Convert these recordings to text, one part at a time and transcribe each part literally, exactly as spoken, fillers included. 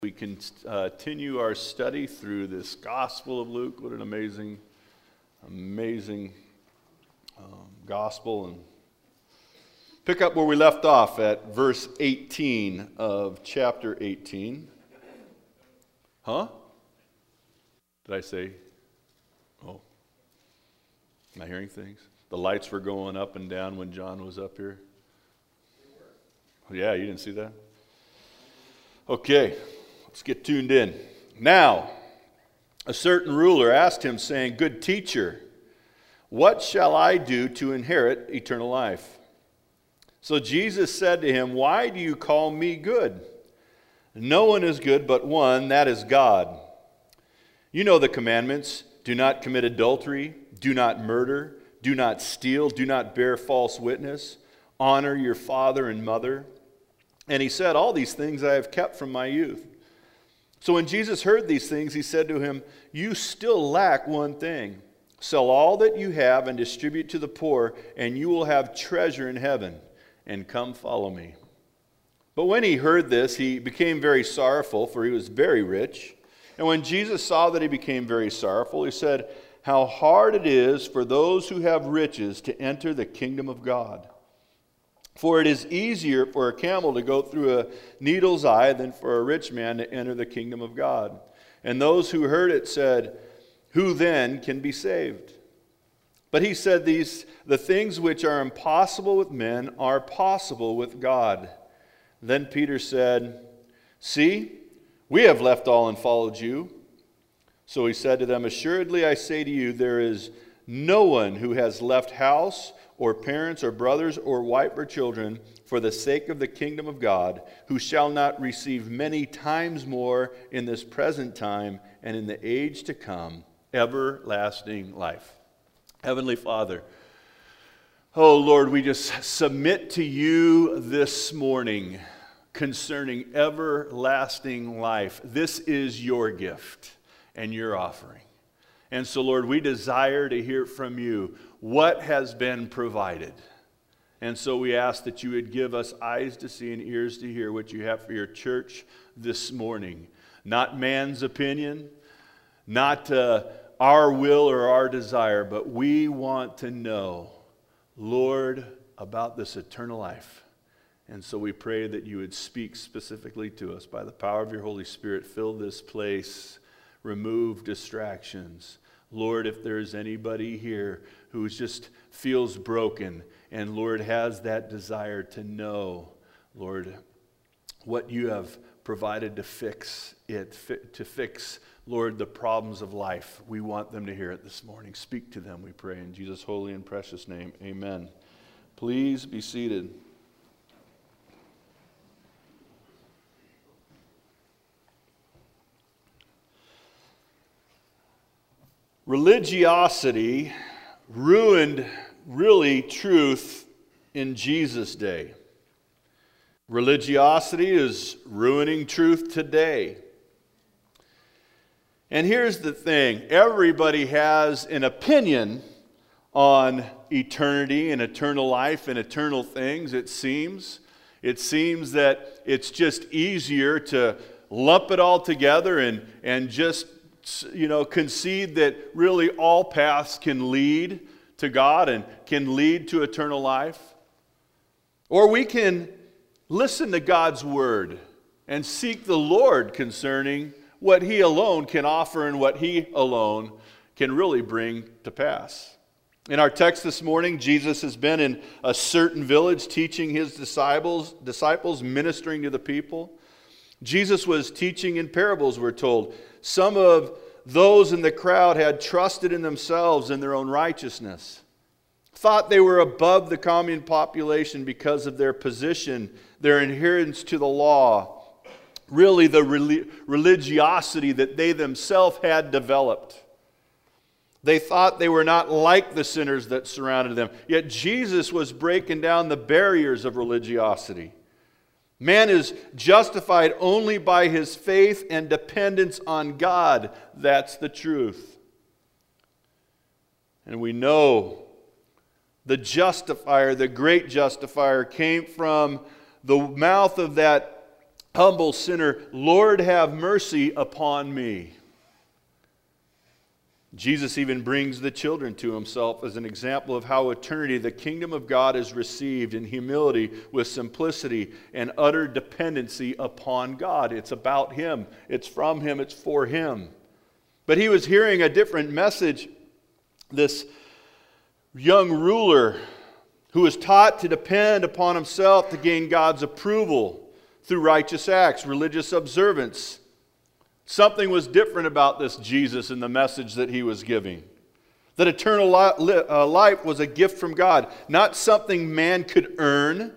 We can uh, continue our study through this Gospel of Luke. What an amazing, amazing um, gospel. And pick up where we left off at verse eighteen of chapter eighteen. Huh? Did I say? Oh. Am I hearing things? The lights were going up and down when John was up here. Yeah, you didn't see that? Okay. Let's get tuned in. Now, a certain ruler asked him, saying, "Good teacher, what shall I do to inherit eternal life?" So Jesus said to him, "Why do you call me good? No one is good but one, that is God. You know the commandments: do not commit adultery, do not murder, do not steal, do not bear false witness, honor your father and mother." And he said, "All these things I have kept from my youth." So when Jesus heard these things, he said to him, "You still lack one thing. Sell all that you have and distribute to the poor, and you will have treasure in heaven. And come follow me." But when he heard this, he became very sorrowful, for he was very rich. And when Jesus saw that he became very sorrowful, he said, "How hard it is for those who have riches to enter the kingdom of God. For it is easier for a camel to go through a needle's eye than for a rich man to enter the kingdom of God." And those who heard it said, "Who then can be saved?" But he said, "These the things which are impossible with men are possible with God." Then Peter said, "See, we have left all and followed you." So he said to them, "Assuredly I say to you, there is no one who has left house or parents or brothers or wife or children for the sake of the kingdom of God, who shall not receive many times more in this present time and in the age to come everlasting life." Heavenly Father, oh Lord, we just submit to you this morning concerning everlasting life. This is your gift and your offering. And so, Lord, we desire to hear from you what has been provided. And so we ask that you would give us eyes to see and ears to hear what you have for your church this morning. Not man's opinion, not uh, our will or our desire, but we want to know, Lord, about this eternal life. And so we pray that you would speak specifically to us by the power of your Holy Spirit. Fill this place, remove distractions. Lord, if there's anybody here who just feels broken and, Lord, has that desire to know, Lord, what you have provided to fix it, to fix, Lord, the problems of life, we want them to hear it this morning. Speak to them, we pray, in Jesus' holy and precious name. Amen. Please be seated. Religiosity ruined, really, truth in Jesus' day. Religiosity is ruining truth today. And here's the thing. Everybody has an opinion on eternity and eternal life and eternal things, it seems. It seems that it's just easier to lump it all together and, and just you know, concede that really all paths can lead to God and can lead to eternal life. Or we can listen to God's word and seek the Lord concerning what he alone can offer and what he alone can really bring to pass. In our text this morning, Jesus has been in a certain village teaching his disciples, disciples ministering to the people. Jesus was teaching in parables, we're told. Some of those in the crowd had trusted in themselves and their own righteousness, thought they were above the common population because of their position, their adherence to the law, really the religiosity that they themselves had developed. They thought they were not like the sinners that surrounded them. Yet Jesus was breaking down the barriers of religiosity. Man is justified only by his faith and dependence on God. That's the truth. And we know the justifier, the great justifier, came from the mouth of that humble sinner, Lord, have mercy upon me. Jesus even brings the children to himself as an example of how eternity, the kingdom of God, is received in humility with simplicity and utter dependency upon God. It's about him. It's from him. It's for him. But he was hearing a different message. This young ruler who was taught to depend upon himself to gain God's approval through righteous acts, religious observance. Something was different about this Jesus and the message that he was giving. That eternal life was a gift from God, not something man could earn.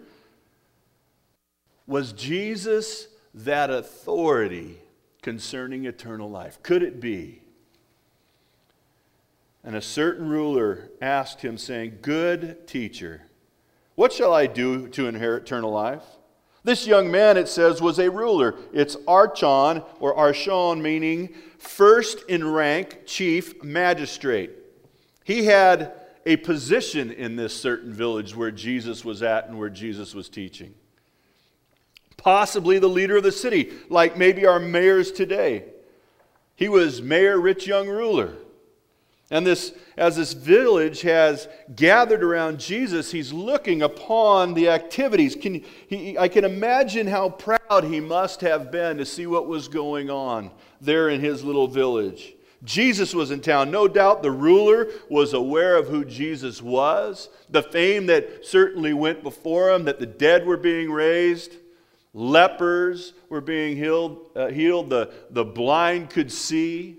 Was Jesus that authority concerning eternal life? Could it be? And a certain ruler asked him, saying, "Good teacher, what shall I do to inherit eternal life?" This young man, it says, was a ruler. It's archon or archon, meaning first in rank, chief magistrate. He had a position in this certain village where Jesus was at and where Jesus was teaching. Possibly the leader of the city, like maybe our mayors today. He was Mayor Rich Young Ruler. And this, as this village has gathered around Jesus, he's looking upon the activities. Can, he, I can imagine how proud he must have been to see what was going on there in his little village. Jesus was in town. No doubt the ruler was aware of who Jesus was, the fame that certainly went before him, that the dead were being raised, lepers were being healed, uh, healed the, the blind could see.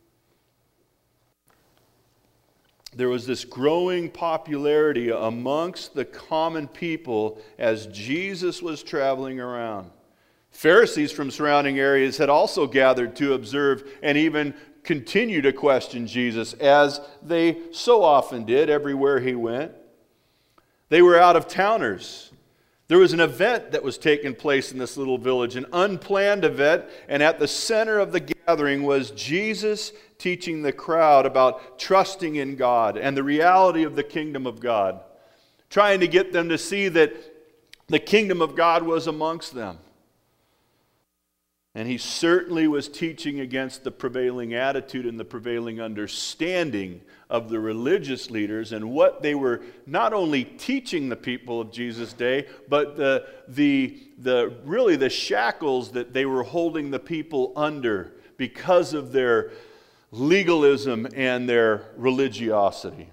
There was this growing popularity amongst the common people as Jesus was traveling around. Pharisees from surrounding areas had also gathered to observe and even continue to question Jesus, as they so often did everywhere he went. They were out-of-towners. There was an event that was taking place in this little village, an unplanned event, and at the center of the gathering was Jesus teaching the crowd about trusting in God and the reality of the kingdom of God, trying to get them to see that the kingdom of God was amongst them. And he certainly was teaching against the prevailing attitude and the prevailing understanding of the religious leaders and what they were not only teaching the people of Jesus' day, but the, the, the really the shackles that they were holding the people under because of their legalism and their religiosity.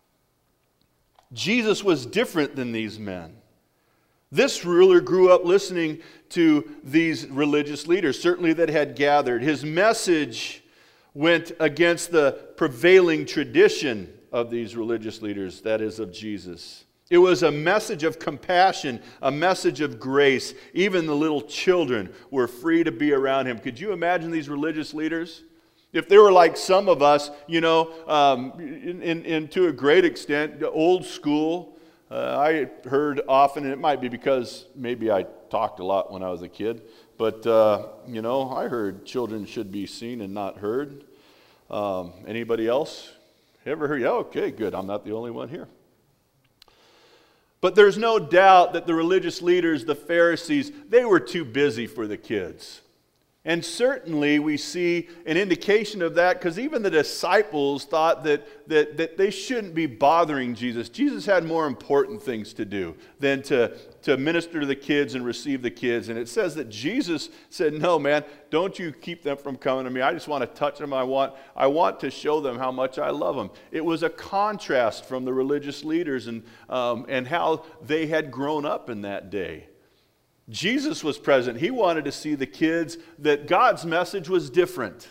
Jesus was different than these men. This ruler grew up listening to these religious leaders, certainly that had gathered. His message went against the prevailing tradition of these religious leaders, that is, of Jesus. It was a message of compassion, a message of grace. Even the little children were free to be around him. Could you imagine these religious leaders? If they were like some of us, you know, um, in, in, in to a great extent, old school. Uh, I heard often, and it might be because maybe I talked a lot when I was a kid, but, uh, you know, I heard children should be seen and not heard. Um, anybody else ever heard? Yeah, okay, good. I'm not the only one here. But there's no doubt that the religious leaders, the Pharisees, they were too busy for the kids. And certainly we see an indication of that because even the disciples thought that, that, that they shouldn't be bothering Jesus. Jesus had more important things to do than to, to minister to the kids and receive the kids. And it says that Jesus said, no, man, don't you keep them from coming to me. I just want to touch them. I want, I want to show them how much I love them. It was a contrast from the religious leaders and, um, and how they had grown up in that day. Jesus was present. He wanted to see the kids that God's message was different.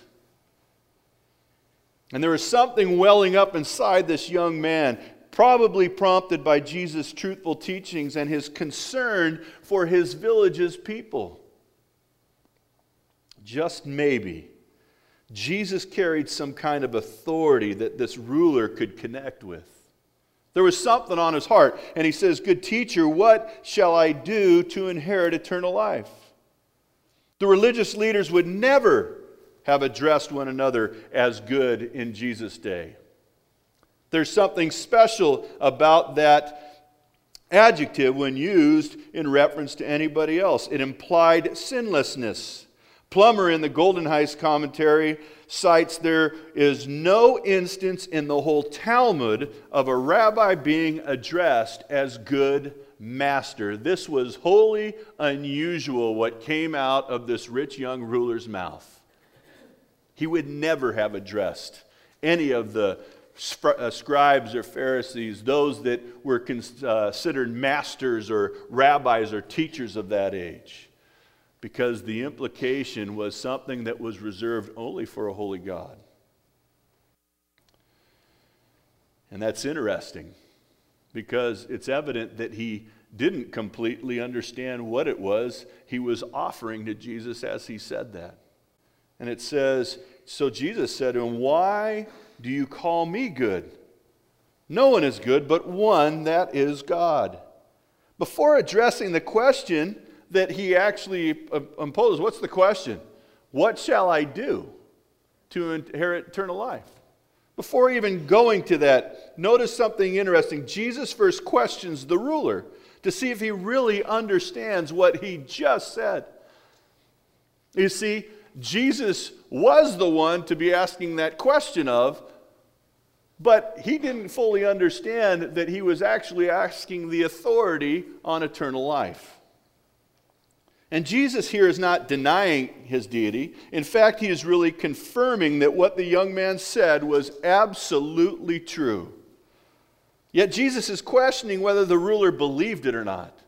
And there was something welling up inside this young man, probably prompted by Jesus' truthful teachings and his concern for his village's people. Just maybe, Jesus carried some kind of authority that this ruler could connect with. There was something on his heart, and he says, "Good teacher, what shall I do to inherit eternal life?" The religious leaders would never have addressed one another as good in Jesus' day. There's something special about that adjective when used in reference to anybody else. It implied sinlessness. Plummer in the Golden Heist commentary cites there is no instance in the whole Talmud of a rabbi being addressed as good master. This was wholly unusual what came out of this rich young ruler's mouth. He would never have addressed any of the scribes or Pharisees, those that were considered masters or rabbis or teachers of that age, because the implication was something that was reserved only for a holy God. And that's interesting, because it's evident that he didn't completely understand what it was he was offering to Jesus as he said that. And it says, so Jesus said to him, "Why do you call me good? No one is good but one, that is God." Before addressing the question that he actually imposed, what's the question? What shall I do to inherit eternal life? Before even going to that, notice something interesting. Jesus first questions the ruler to see if he really understands what he just said. You see, Jesus was the one to be asking that question of, but he didn't fully understand that he was actually asking the authority on eternal life. And Jesus here is not denying his deity. In fact, he is really confirming that what the young man said was absolutely true. Yet Jesus is questioning whether the ruler believed it or not.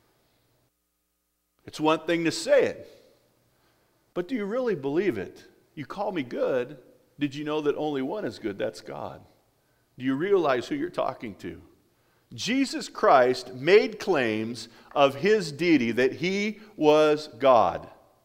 It's one thing to say it, but do you really believe it? You call me good. Did you know that only one is good? That's God. Do you realize who you're talking to? Jesus Christ made claims of his deity, that he was God.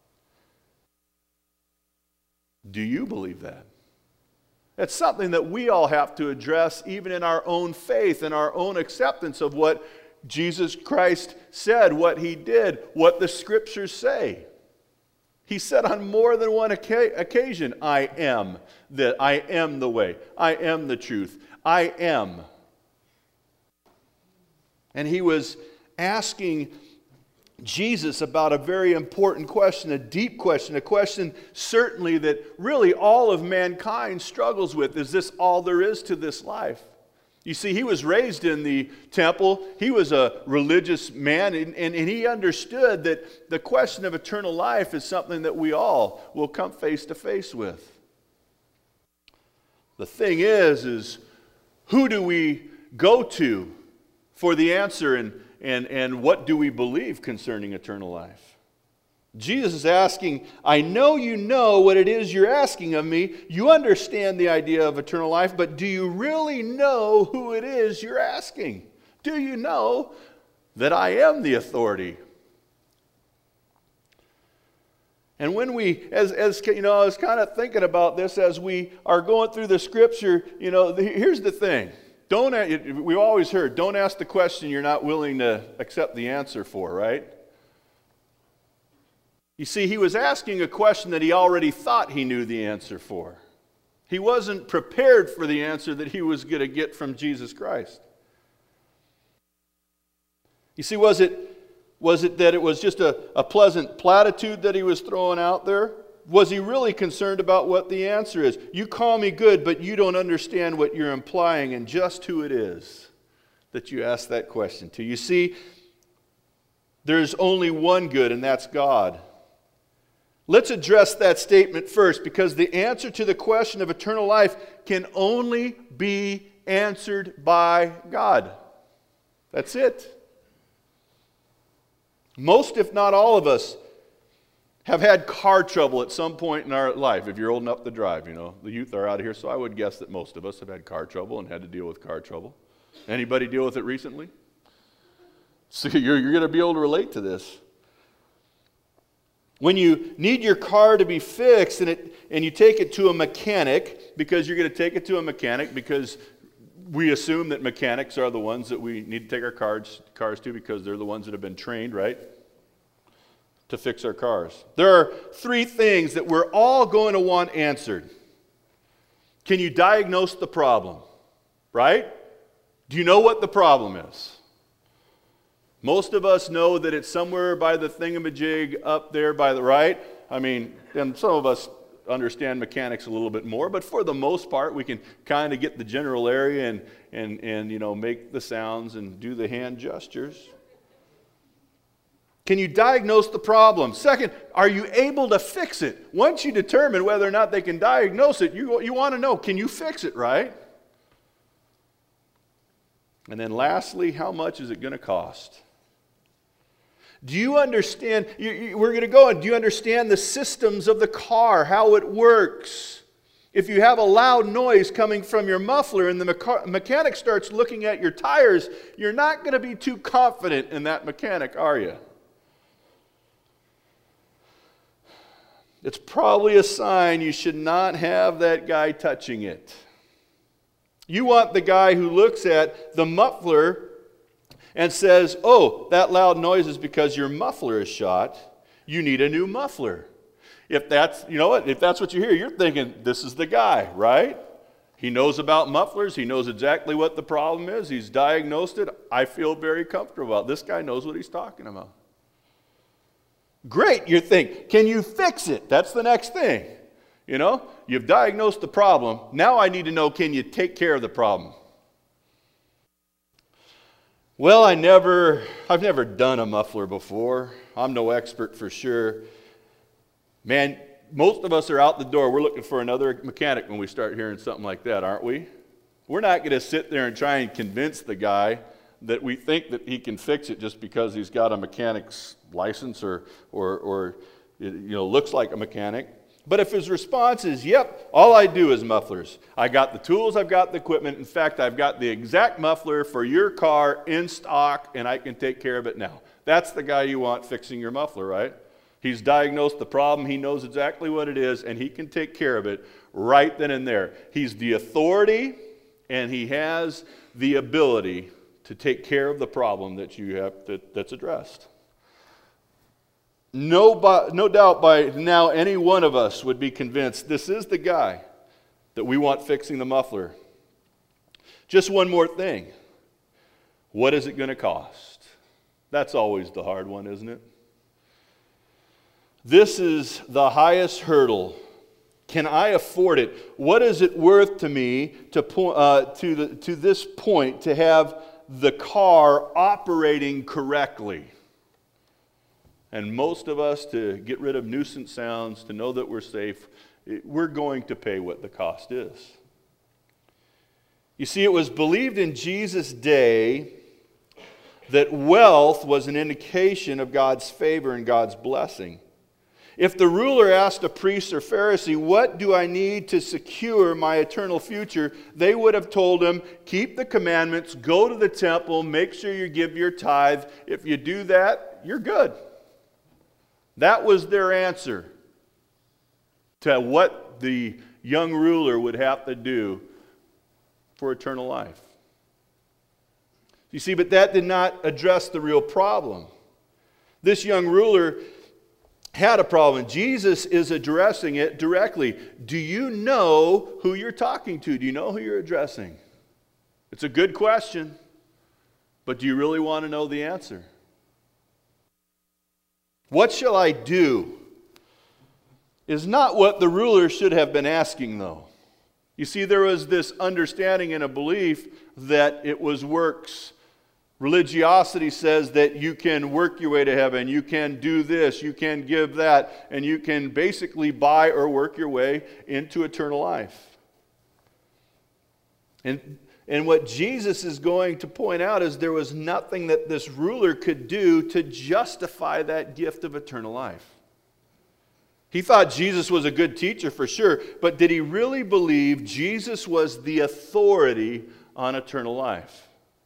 Do you believe that? It's something that we all have to address even in our own faith and our own acceptance of what Jesus Christ said, what he did, what the scriptures say. He said on more than one occasion, I am the, I am the way, I am the truth, I am. And he was asking Jesus about a very important question, a deep question, a question certainly that really all of mankind struggles with. Is this all there is to this life? You see, he was raised in the temple. He was a religious man, and, and, and he understood that the question of eternal life is something that we all will come face to face with. The thing is, is who do we go to for the answer, and, and, and what do we believe concerning eternal life? Jesus is asking, I know you know what it is you're asking of me. You understand the idea of eternal life, but do you really know who it is you're asking? Do you know that I am the authority? And when we, as, as you know, I was kind of thinking about this as we are going through the scripture, you know, the, here's the thing. Don't, we've always heard, don't ask the question you're not willing to accept the answer for, right? You see, he was asking a question that he already thought he knew the answer for. He wasn't prepared for the answer that he was going to get from Jesus Christ. You see, was it, was it that it was just a, a pleasant platitude that he was throwing out there? Was he really concerned about what the answer is? You call me good, but you don't understand what you're implying and just who it is that you ask that question to. You see, there's only one good, and that's God. Let's address that statement first, because the answer to the question of eternal life can only be answered by God. That's it. Most, if not all of us, have had car trouble at some point in our life. If you're old enough to drive, you know, the youth are out of here, so I would guess that most of us have had car trouble and had to deal with car trouble. Anybody deal with it recently? So you're, you're going to be able to relate to this. When you need your car to be fixed and, it, and you take it to a mechanic, because you're going to take it to a mechanic because we assume that mechanics are the ones that we need to take our cars, cars to, because they're the ones that have been trained, right, to fix our cars. There are three things that we're all going to want answered. Can you diagnose the problem, right? Do you know what the problem is? Most of us know that it's somewhere by the thingamajig up there by the right. I mean, and some of us understand mechanics a little bit more, but for the most part, we can kind of get the general area and, and, and you know, make the sounds and do the hand gestures. Can you diagnose the problem? Second, are you able to fix it? Once you determine whether or not they can diagnose it, you, you want to know, can you fix it, right? And then lastly, how much is it going to cost? Do you understand, you, you, we're going to go on, do you understand the systems of the car, how it works? If you have a loud noise coming from your muffler and the mecha- mechanic starts looking at your tires, you're not going to be too confident in that mechanic, are you? It's probably a sign you should not have that guy touching it. You want the guy who looks at the muffler and says, oh, that loud noise is because your muffler is shot. You need a new muffler. If that's, you know what, if that's what you hear, you're thinking, this is the guy, right? He knows about mufflers. He knows exactly what the problem is. He's diagnosed it. I feel very comfortable about it. This guy knows what he's talking about. Great, you think, can you fix it? That's the next thing. You know, you've diagnosed the problem. Now I need to know, can you take care of the problem? Well, I never, I've never done a muffler before. I'm no expert for sure. Man, most of us are out the door. We're looking for another mechanic when we start hearing something like that, aren't we? We're not going to sit there and try and convince the guy that we think that he can fix it just because he's got a mechanic's license or, or, or you know, looks like a mechanic. But if his response is, yep, all I do is mufflers. I got the tools, I've got the equipment. In fact, I've got the exact muffler for your car in stock, and I can take care of it now. That's the guy you want fixing your muffler, right? He's diagnosed the problem, he knows exactly what it is, and he can take care of it right then and there. He's the authority, and he has the ability to take care of the problem that you have that, that's addressed. No, no doubt by now any one of us would be convinced this is the guy that we want fixing the muffler. Just one more thing. What is it going to cost? That's always the hard one, isn't it? This is the highest hurdle. Can I afford it? What is it worth to me to, po- uh, to, the, to this point to have the car operating correctly? And most of us, to get rid of nuisance sounds, to know that we're safe, we're going to pay what the cost is. You see, it was believed in Jesus' day that wealth was an indication of God's favor and God's blessing. If the ruler asked a priest or Pharisee, what do I need to secure my eternal future? They would have told him, keep the commandments, go to the temple, make sure you give your tithe. If you do that, you're good. That was their answer to what the young ruler would have to do for eternal life. You see, but that did not address the real problem. This young ruler had a problem. Jesus is addressing it directly. Do you know who you're talking to? Do you know who you're addressing? It's a good question, but do you really want to know the answer? What shall I do? Is not what the ruler should have been asking, though. You see, there was this understanding and a belief that it was works. Religiosity says that you can work your way to heaven, you can do this, you can give that, and you can basically buy or work your way into eternal life. And, and what Jesus is going to point out is there was nothing that this ruler could do to justify that gift of eternal life. He thought Jesus was a good teacher for sure, but did he really believe Jesus was the authority on eternal life?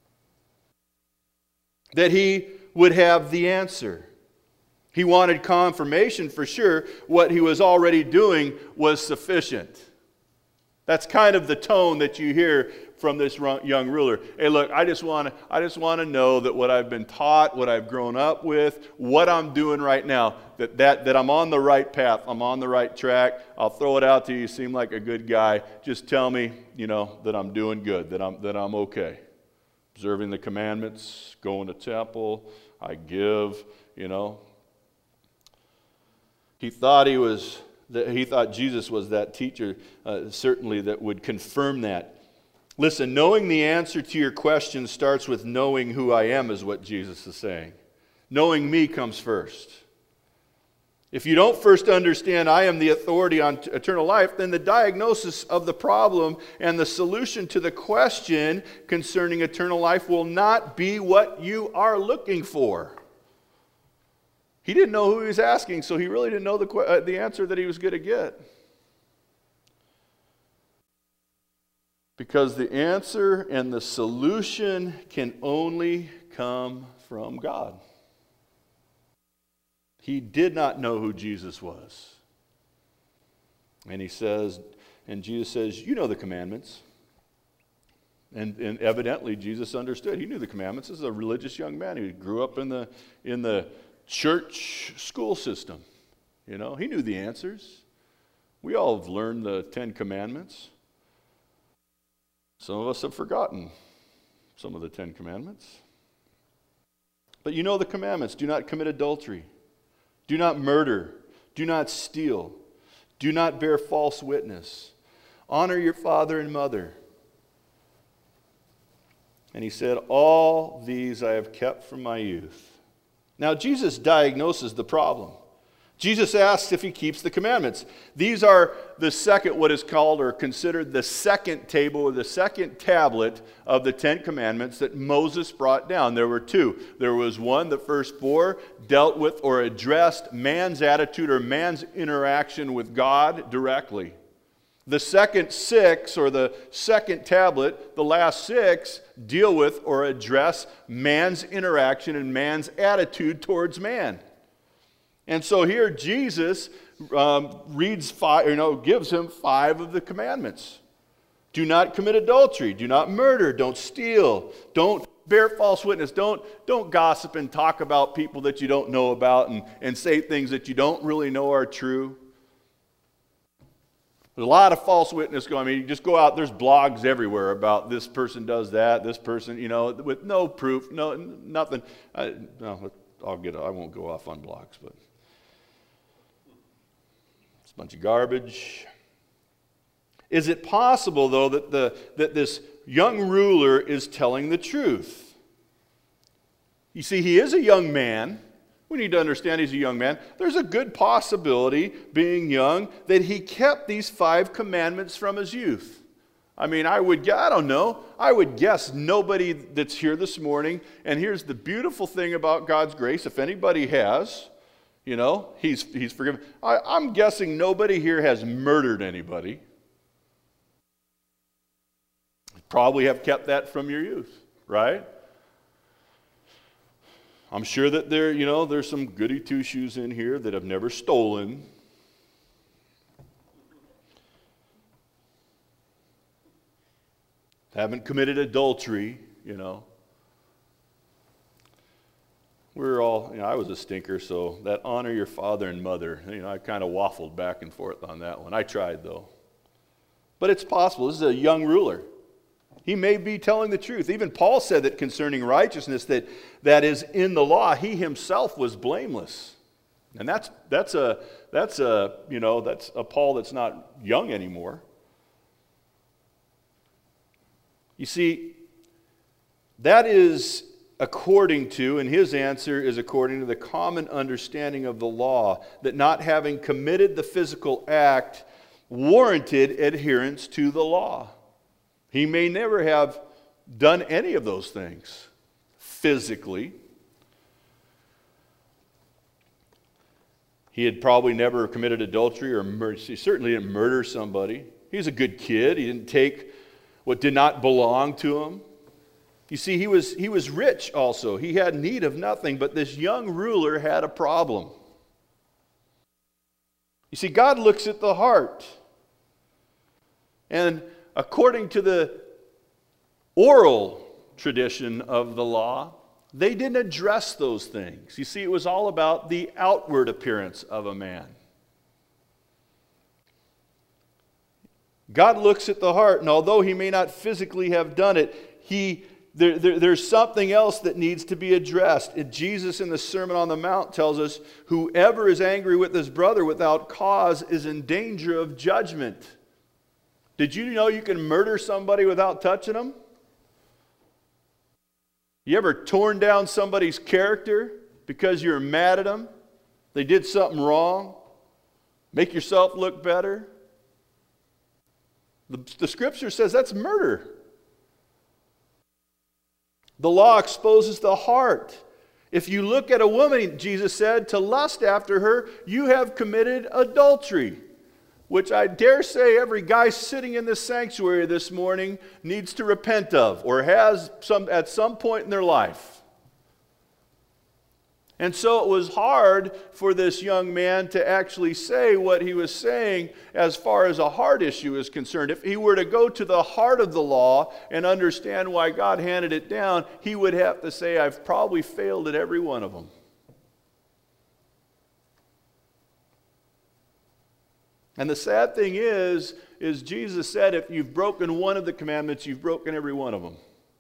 That he would have the answer. He wanted confirmation for sure. What he was already doing was sufficient. That's kind of the tone that you hear from this young ruler. Hey, look, I just want to I just want to know that what I've been taught, what I've grown up with, what I'm doing right now, that, that, that I'm on the right path, I'm on the right track. I'll throw it out to you. You seem like a good guy. Just tell me, you know, that I'm doing good, that I'm that I'm okay. Observing the commandments, going to temple, I give, you know. He thought he was, that he thought Jesus was that teacher, uh, certainly that would confirm that. Listen, knowing the answer to your question starts with knowing who I am, is what Jesus is saying. Knowing me comes first. If you don't first understand I am the authority on eternal life, then the diagnosis of the problem and the solution to the question concerning eternal life will not be what you are looking for. He didn't know who he was asking, so he really didn't know the, uh, the answer that he was going to get. Because the answer and the solution can only come from God. He did not know who Jesus was. And he says, and Jesus says, you know the commandments. And, and evidently Jesus understood. He knew the commandments. This is a religious young man. He grew up in the, in the church school system. You know, he knew the answers. We all have learned the Ten Commandments. Some of us have forgotten some of the Ten Commandments. But you know the commandments. Do not commit adultery. Do not murder. Do not steal. Do not bear false witness. Honor your father and mother. And he said, all these I have kept from my youth. Now Jesus diagnoses the problem. Jesus asks if he keeps the commandments. These are the second, what is called or considered the second table or the second tablet of the Ten Commandments that Moses brought down. There were two. There was one, the first four, dealt with or addressed man's attitude or man's interaction with God directly. The second six, or the second tablet, the last six, deal with or address man's interaction and man's attitude towards man. And so here Jesus um, reads five, you know, gives him five of the commandments. Do not commit adultery. Do not murder. Don't steal. Don't bear false witness. Don't, don't gossip and talk about people that you don't know about and, and say things that you don't really know are true. There's a lot of false witness going. I mean, you just go out, there's blogs everywhere about this person does that, this person, you know, with no proof, no nothing. I, no, I'll get, I won't go off on blogs, but it's a bunch of garbage. Is it possible, though, that, the, that this young ruler is telling the truth? You see, he is a young man. We need to understand he's a young man. There's a good possibility, being young, that he kept these five commandments from his youth. I mean, I would, I don't know, I would guess nobody that's here this morning, and here's the beautiful thing about God's grace, if anybody has, you know, he's, he's forgiven. I, I'm guessing nobody here has murdered anybody. Probably have kept that from your youth, right? I'm sure that there, you know, there's some goody two-shoes in here that have never stolen. Haven't committed adultery, you know. We're all, you know, I was a stinker, so that honor your father and mother, you know, I kind of waffled back and forth on that one. I tried, though. But it's possible. This is a young ruler. He may be telling the truth. Even Paul said that concerning righteousness that, that is in the law, he himself was blameless. And that's that's a that's a you know that's a Paul that's not young anymore. You see, that is according to, and his answer is according to the common understanding of the law, that not having committed the physical act warranted adherence to the law. He may never have done any of those things physically. He had probably never committed adultery or murder. He certainly didn't murder somebody. He was a good kid. He didn't take what did not belong to him. You see, he was, he was rich also. He had need of nothing, but this young ruler had a problem. You see, God looks at the heart. And according to the oral tradition of the law, they didn't address those things. You see, it was all about the outward appearance of a man. God looks at the heart, and although he may not physically have done it, he there, there, there's something else that needs to be addressed. And Jesus in the Sermon on the Mount tells us, whoever is angry with his brother without cause is in danger of judgment. Did you know you can murder somebody without touching them? You ever torn down somebody's character because you're mad at them? They did something wrong? Make yourself look better? The, the scripture says that's murder. The law exposes the heart. If you look at a woman, Jesus said, to lust after her, you have committed adultery. Which I dare say every guy sitting in this sanctuary this morning needs to repent of, or has some at some point in their life. And so it was hard for this young man to actually say what he was saying as far as a heart issue is concerned. If he were to go to the heart of the law and understand why God handed it down, he would have to say, I've probably failed at every one of them. And the sad thing is, is Jesus said, if you've broken one of the commandments, you've broken every one of them.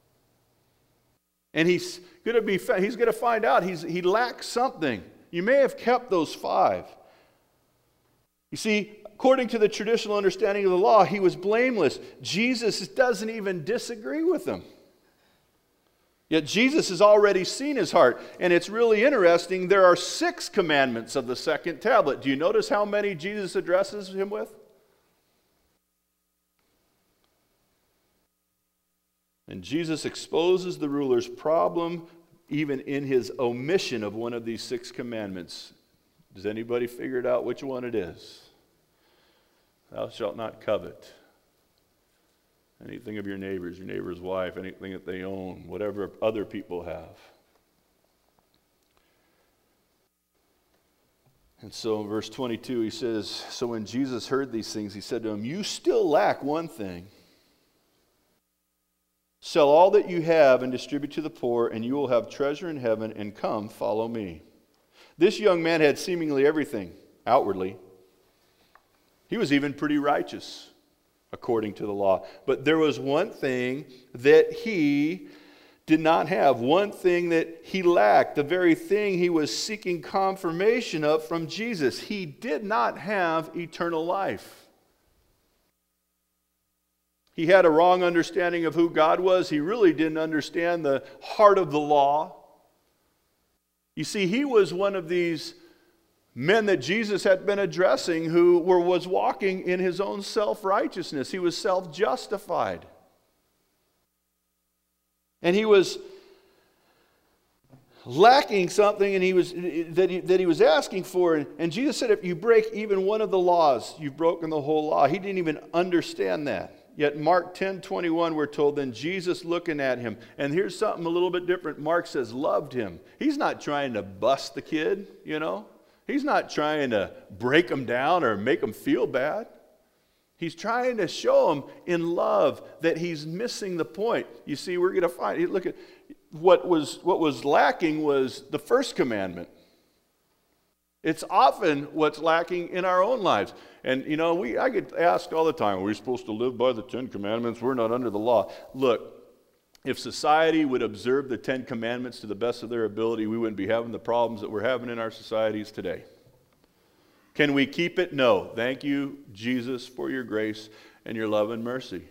And he's going to be, he's going to find out he's, he lacks something. You may have kept those five. You see, according to the traditional understanding of the law, he was blameless. Jesus doesn't even disagree with him. Yet Jesus has already seen his heart. And it's really interesting. There are six commandments of the second tablet. Do you notice how many Jesus addresses him with? And Jesus exposes the ruler's problem even in his omission of one of these six commandments. Does anybody figure it out which one it is? Thou shalt not covet anything of your neighbors, your neighbor's wife, anything that they own, whatever other people have. And so in verse twenty-two he says, so when Jesus heard these things, he said to him, you still lack one thing. Sell all that you have and distribute to the poor, and you will have treasure in heaven, and come, follow me. This young man had seemingly everything, outwardly. He was even pretty righteous, according to the law. But there was one thing that he did not have, one thing that he lacked, the very thing he was seeking confirmation of from Jesus. He did not have eternal life. He had a wrong understanding of who God was. He really didn't understand the heart of the law. You see, he was one of these men that Jesus had been addressing who were, was walking in his own self-righteousness. He was self-justified. And he was lacking something and he was, that, he, that he was asking for. And, and Jesus said, if you break even one of the laws, you've broken the whole law. He didn't even understand that. Yet Mark ten twenty-one, we're told, then Jesus looking at him. And here's something a little bit different. Mark says, loved him. He's not trying to bust the kid, you know. He's not trying to break him down or make him feel bad. He's trying to show him in love that he's missing the point. You see, we're going to find, look at what was, what was lacking was the first commandment. It's often what's lacking in our own lives. And, you know, we I get asked all the time, are we supposed to live by the Ten Commandments? We're not under the law. Look, if society would observe the Ten Commandments to the best of their ability, we wouldn't be having the problems that we're having in our societies today. Can we keep it? No. Thank you, Jesus, for your grace and your love and mercy.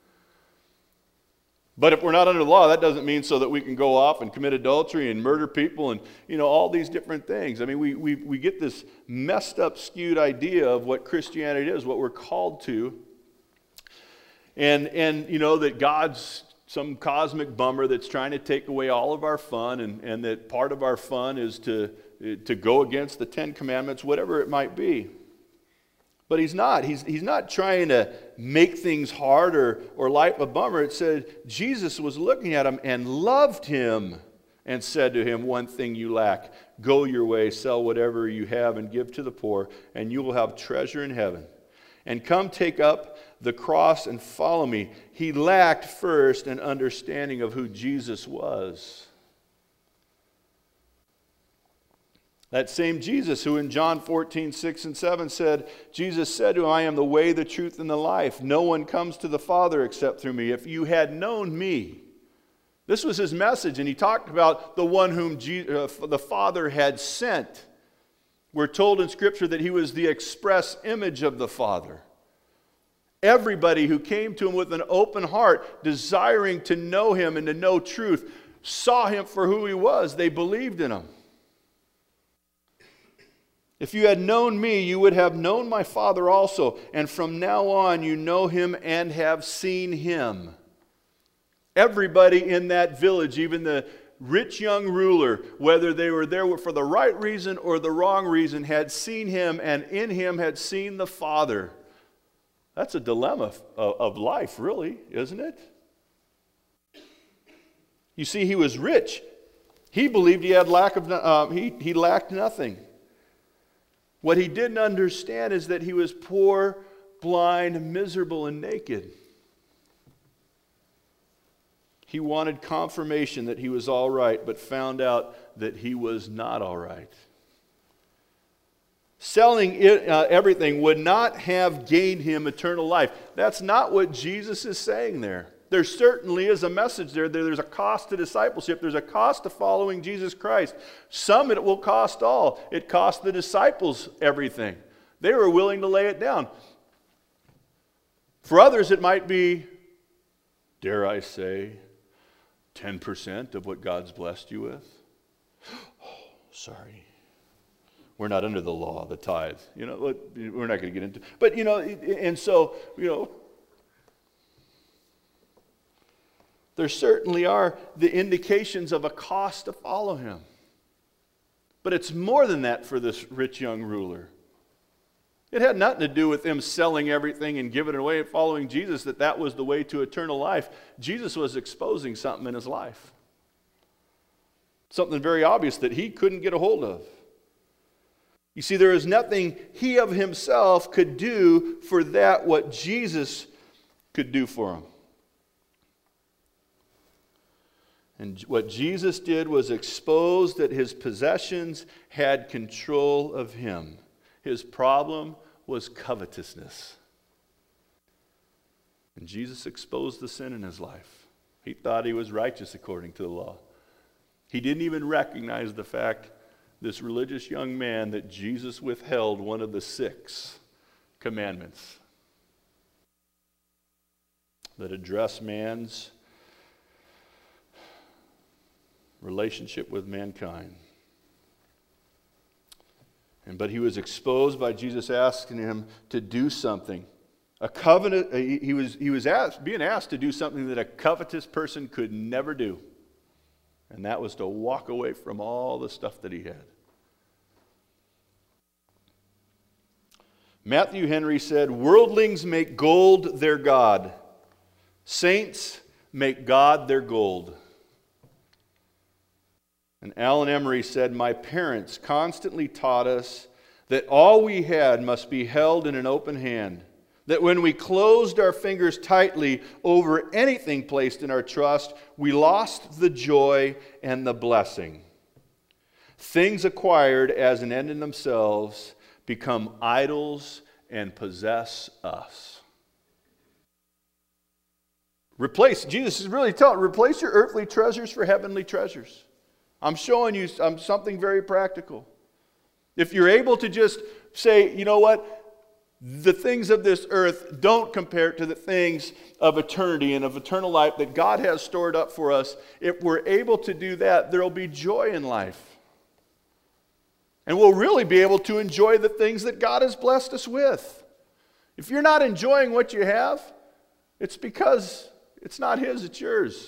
But if we're not under the law, that doesn't mean so that we can go off and commit adultery and murder people and, you know, all these different things. I mean, we, we, we get this messed up, skewed idea of what Christianity is, what we're called to. And, and you know, that God's some cosmic bummer that's trying to take away all of our fun, and, and that part of our fun is to, to go against the Ten Commandments, whatever it might be. But he's not. He's, he's not trying to make things hard or, or life a bummer. It said Jesus was looking at him and loved him and said to him, one thing you lack. Go your way, sell whatever you have and give to the poor, and you will have treasure in heaven. And come take up the cross and follow me. He lacked first an understanding of who Jesus was. That same Jesus who in John fourteen, six and seven said, Jesus said to him, I am the way, the truth, and the life. No one comes to the Father except through me. If you had known me, This was his message, and he talked about the one whom Je- uh, the Father had sent. We're told in Scripture that he was the express image of the Father. Everybody who came to him with an open heart, desiring to know him and to know truth, saw him for who he was. They believed in him. If you had known me, you would have known my Father also. And from now on, you know him and have seen him. Everybody in that village, even the rich young ruler, whether they were there for the right reason or the wrong reason, had seen him, and in him had seen the Father. That's a dilemma of life, really, isn't it? You see, he was rich. He believed he had lack of uh, he, he lacked nothing. What he didn't understand is that he was poor, blind, miserable, and naked. He wanted confirmation that he was all right, but found out that he was not all right. Selling it, uh, everything would not have gained him eternal life. That's not what Jesus is saying there. There certainly is a message there. There's a cost to discipleship. There's a cost to following Jesus Christ. Some it will cost all. It cost the disciples everything. They were willing to lay it down. For others, it might be, dare I say, ten percent of what God's blessed you with. Oh, sorry. We're not under the law, the tithe. You know, we're not going to get into. But, you know, and so, you know, there certainly are the indications of a cost to follow him. But it's more than that for this rich young ruler. It had nothing to do with him selling everything and giving it away and following Jesus, that that was the way to eternal life. Jesus was exposing something in his life. Something very obvious that he couldn't get a hold of. You see, there is nothing he of himself could do for that what Jesus could do for him. And what Jesus did was expose that his possessions had control of him. His problem was covetousness. And Jesus exposed the sin in his life. He thought he was righteous according to the law. He didn't even recognize the fact, this religious young man, that Jesus withheld one of the six commandments that address man's relationship with mankind. And but he was exposed by Jesus asking him to do something. A covenant. He was he was asked, being asked to do something that a covetous person could never do, and that was to walk away from all the stuff that he had. Matthew Henry said, "Worldlings make gold their god. Saints make God their gold." And Alan Emery said, "My parents constantly taught us that all we had must be held in an open hand, that when we closed our fingers tightly over anything placed in our trust, we lost the joy and the blessing. Things acquired as an end in themselves become idols and possess us." Replace, Jesus is really telling, replace your earthly treasures for heavenly treasures. I'm showing you um, something very practical. If you're able to just say, you know what, the things of this earth don't compare to the things of eternity and of eternal life that God has stored up for us, if we're able to do that, there will be joy in life. And we'll really be able to enjoy the things that God has blessed us with. If you're not enjoying what you have, it's because it's not His, it's yours.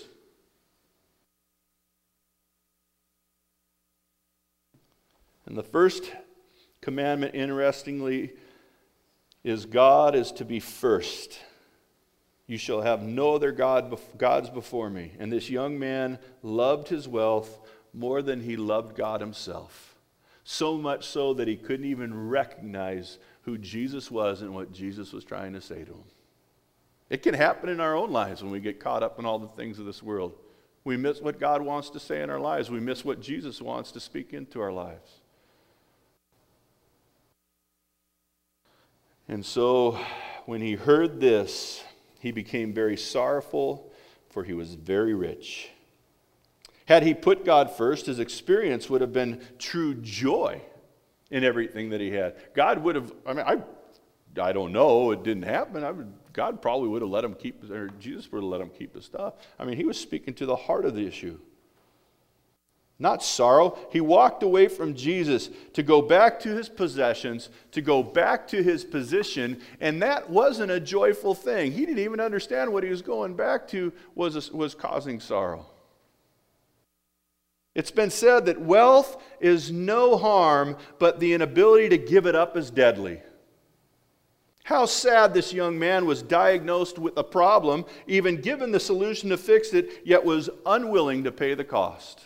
And the first commandment, interestingly, is God is to be first. You shall have no other God, gods before me. And this young man loved his wealth more than he loved God himself. So much so that he couldn't even recognize who Jesus was and what Jesus was trying to say to him. It can happen in our own lives when we get caught up in all the things of this world. We miss what God wants to say in our lives. We miss what Jesus wants to speak into our lives. And so when he heard this, he became very sorrowful, for he was very rich. Had he put God first, his experience would have been true joy in everything that he had. God would have, I mean, I, I don't know, it didn't happen. I would, God probably would have let him keep, or Jesus would have let him keep his stuff. I mean, he was speaking to the heart of the issue. Not sorrow. He walked away from Jesus to go back to his possessions, to go back to his position, and that wasn't a joyful thing. He didn't even understand what he was going back to was, was causing sorrow. It's been said that wealth is no harm, but the inability to give it up is deadly. How sad this young man was diagnosed with a problem, even given the solution to fix it, yet was unwilling to pay the cost.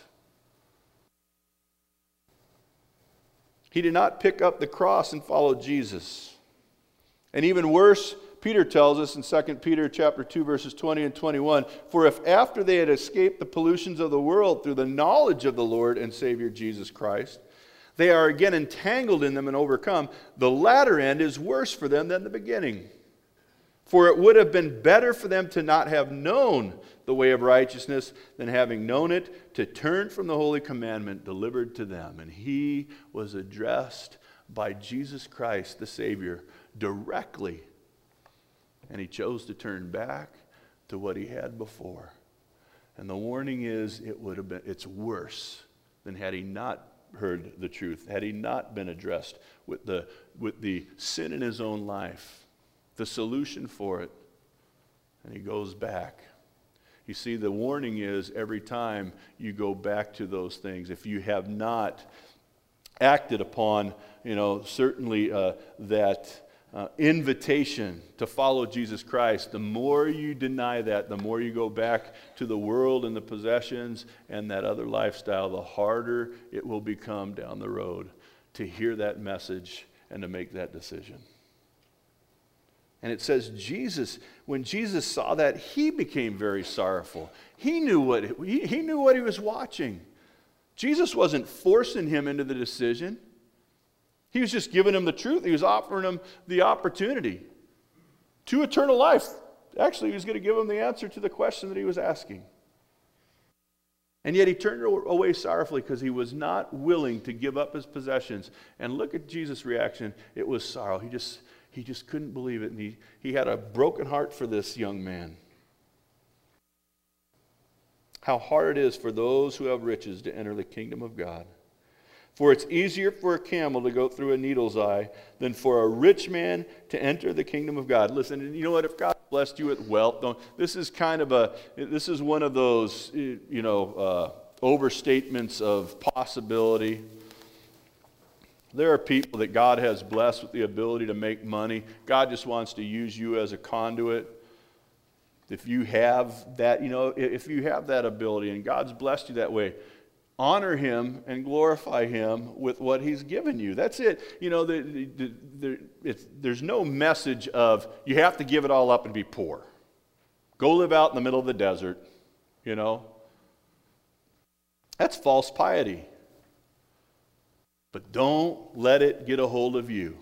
He did not pick up the cross and follow Jesus. And even worse, Peter tells us in Second Peter chapter two, verses twenty and twenty-one, for if after they had escaped the pollutions of the world through the knowledge of the Lord and Savior Jesus Christ, they are again entangled in them and overcome, the latter end is worse for them than the beginning. For it would have been better for them to not have known the way of righteousness than having known it, to turn from the holy commandment delivered to them. And he was addressed by Jesus Christ, the Savior, directly. And he chose to turn back to what he had before. And the warning is, it would have been, it's worse than had he not heard the truth, had he not been addressed with the, with the sin in his own life, the solution for it. And he goes back. You see, the warning is every time you go back to those things, if you have not acted upon, you know, certainly uh, that Uh, invitation to follow Jesus Christ, the more you deny that, the more you go back to the world and the possessions and that other lifestyle, the harder it will become down the road to hear that message and to make that decision. And it says Jesus, when Jesus saw that, he became very sorrowful. He knew what he, he knew what he was watching. Jesus wasn't forcing him into the decision. He was just giving him the truth. He was offering him the opportunity to eternal life. Actually, he was going to give him the answer to the question that he was asking. And yet he turned away sorrowfully because he was not willing to give up his possessions. And look at Jesus' reaction. It was sorrow. He just, he just couldn't believe it. And he, he had a broken heart for this young man. How hard it is for those who have riches to enter the kingdom of God. For it's easier for a camel to go through a needle's eye than for a rich man to enter the kingdom of God. Listen, you know what? If God blessed you with wealth, don't, this is kind of a, this is one of those, you know, uh, overstatements of possibility. There are people that God has blessed with the ability to make money. God just wants to use you as a conduit. If you have that, you know, if you have that ability and God's blessed you that way, honor him and glorify him with what he's given you. That's it. You know, the, the, the, it's, there's no message of you have to give it all up and be poor. Go live out in the middle of the desert, you know. That's false piety. But don't let it get a hold of you.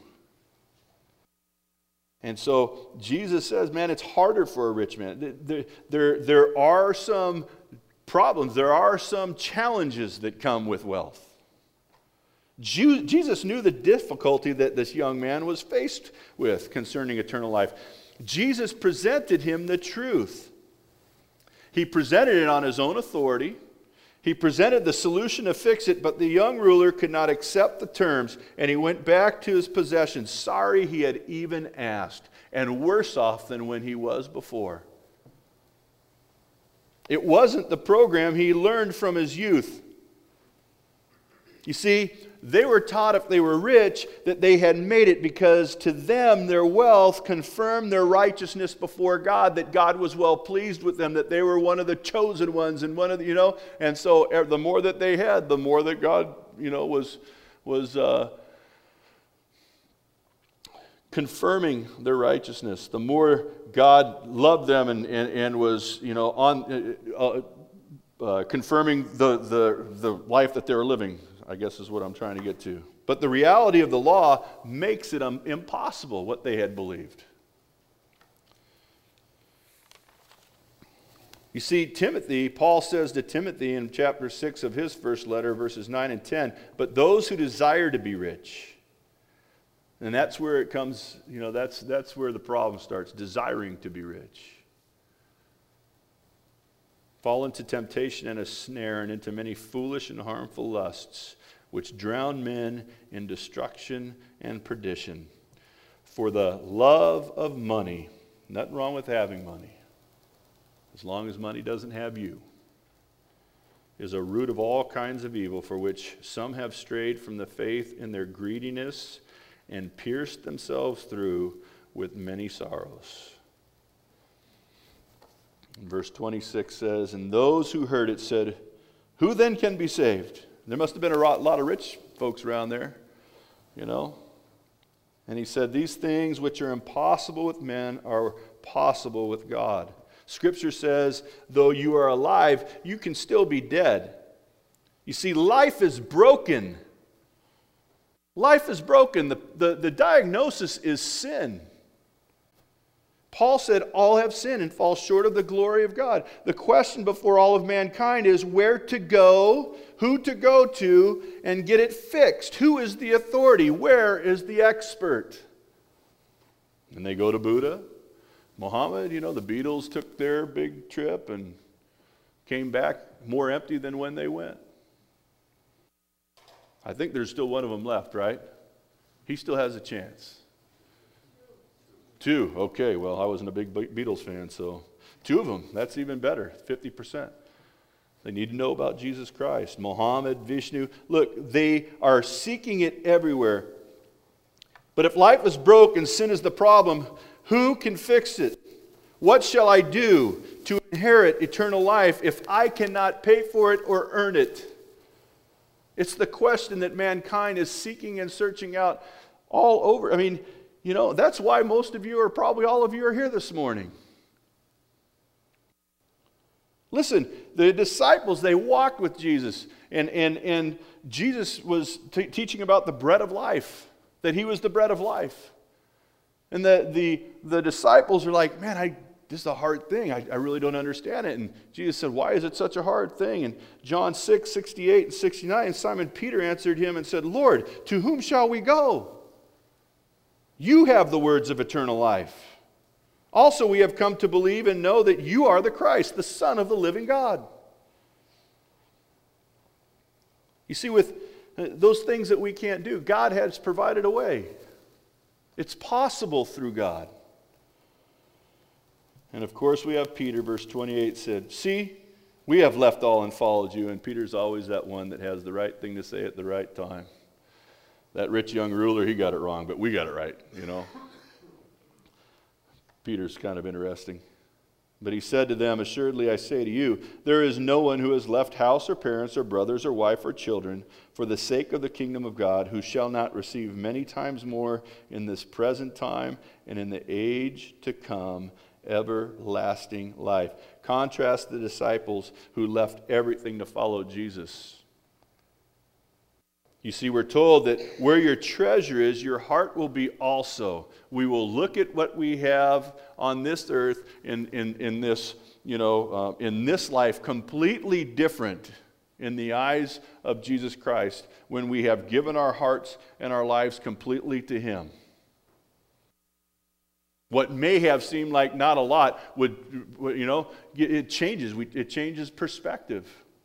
And so Jesus says, man, it's harder for a rich man. There, there, there are some problems. There are some challenges that come with wealth. Jesus knew the difficulty that this young man was faced with concerning eternal life. Jesus presented him the truth. He presented it on his own authority. He presented the solution to fix it, but the young ruler could not accept the terms, and he went back to his possessions, sorry he had even asked, and worse off than when he was before. It wasn't the program he learned from his youth. You see, they were taught if they were rich that they had made it because to them their wealth confirmed their righteousness before God, that God was well pleased with them, that they were one of the chosen ones and one of the, you know, and so the more that they had, the more that God, you know, was, was uh, confirming their righteousness. The more God loved them and, and, and was, you know, on uh, uh, confirming the, the, the life that they were living, I guess is what I'm trying to get to. But the reality of the law makes it um, impossible what they had believed. You see, Timothy, Paul says to Timothy in chapter six of his first letter, verses nine and ten, but those who desire to be rich. And that's where it comes, you know, that's, that's where the problem starts, desiring to be rich. Fall into temptation and a snare and into many foolish and harmful lusts, which drown men in destruction and perdition. For the love of money, nothing wrong with having money, as long as money doesn't have you, is a root of all kinds of evil, for which some have strayed from the faith in their greediness and pierced themselves through with many sorrows. And verse twenty-six says, and those who heard it said, who then can be saved? There must have been a lot of rich folks around there, you know. And he said, these things which are impossible with men are possible with God. Scripture says, though you are alive, you can still be dead. You see, life is broken. Life is broken. The, the, the diagnosis is sin. Paul said, all have sinned and fall short of the glory of God. The question before all of mankind is where to go, who to go to, and get it fixed. Who is the authority? Where is the expert? And they go to Buddha. Muhammad, you know, the Beatles took their big trip and came back more empty than when they went. I think there's still one of them left, right? He still has a chance. Two, okay, well, I wasn't a big Beatles fan, so two of them, that's even better, fifty percent. They need to know about Jesus Christ. Muhammad, Vishnu, look, they are seeking it everywhere. But if life is broken, sin is the problem, who can fix it? What shall I do to inherit eternal life if I cannot pay for it or earn it? It's the question that mankind is seeking and searching out all over. I mean, you know, that's why most of you, or probably all of you, are here this morning. Listen, the disciples, they walked with Jesus, and, and, and Jesus was t- teaching about the bread of life, that he was the bread of life. And the, the, the disciples are like, man, I, this is a hard thing. I, I really don't understand it. And Jesus said, why is it such a hard thing? And John six, sixty-eight and sixty-nine, Simon Peter answered him and said, Lord, to whom shall we go? You have the words of eternal life. Also, we have come to believe and know that you are the Christ, the Son of the living God. You see, with those things that we can't do, God has provided a way. It's possible through God. And of course we have Peter, verse twenty-eight said, see, we have left all and followed you. And Peter's always that one that has the right thing to say at the right time. That rich young ruler, he got it wrong, but we got it right, you know. Peter's kind of interesting. But he said to them, assuredly I say to you, there is no one who has left house or parents or brothers or wife or children for the sake of the kingdom of God who shall not receive many times more in this present time and in the age to come everlasting life. Contrast the disciples who left everything to follow Jesus. You see, we're told that where your treasure is, your heart will be also. We will look at what we have on this earth in, in, in this, you know, uh, in this life completely different in the eyes of Jesus Christ when we have given our hearts and our lives completely to Him. What may have seemed like not a lot would, you know, it changes. It changes perspective.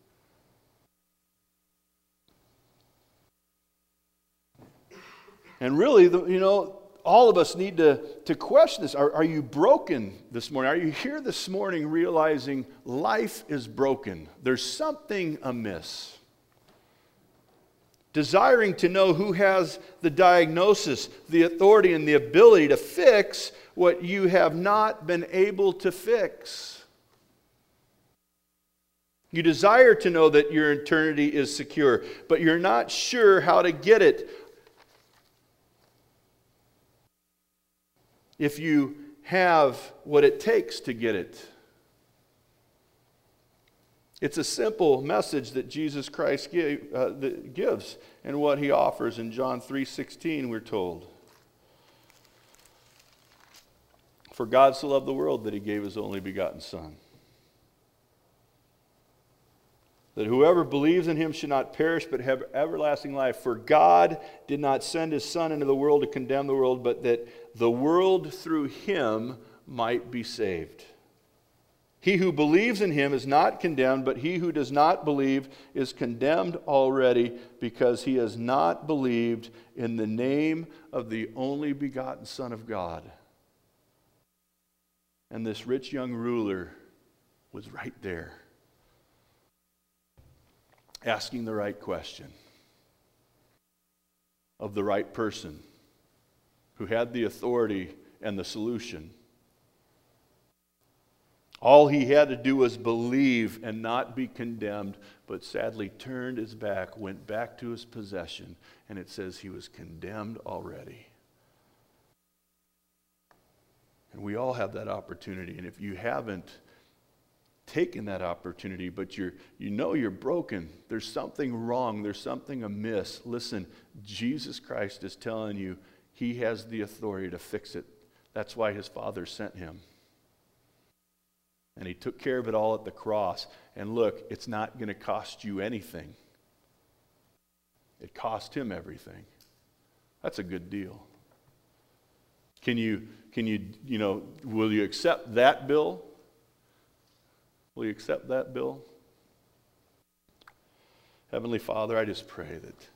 And really, the, you know, all of us need to, to question this. Are, are you broken this morning? Are you here this morning realizing life is broken? There's something amiss. Desiring to know who has the diagnosis, the authority, and the ability to fix what you have not been able to fix. You desire to know that your eternity is secure, but you're not sure how to get it. If you have what it takes to get it. It's a simple message that Jesus Christ gave, uh, that gives and what He offers. In John three sixteen, we're told, for God so loved the world that He gave His only begotten Son. that whoever believes in him should not perish but have everlasting life. For God did not send his Son into the world to condemn the world, but that the world through him might be saved. He who believes in him is not condemned, but he who does not believe is condemned already, because he has not believed in the name of the only begotten Son of God. And this rich young ruler was right there, asking the right question of the right person who had the authority and the solution. All he had to do was believe and not be condemned, but sadly turned his back, went back to his possession, and it says he was condemned already. And we all have that opportunity, and if you haven't taken that opportunity, but you're, you know you're broken, there's something wrong, there's something amiss, listen, Jesus Christ is telling you he has the authority to fix it. That's why his Father sent him. And he took care of it all at the cross. And look, it's not going to cost you anything. It cost him everything. That's a good deal. Can you, can you, you know, will you accept that bill? Will you accept that bill? Heavenly Father, I just pray that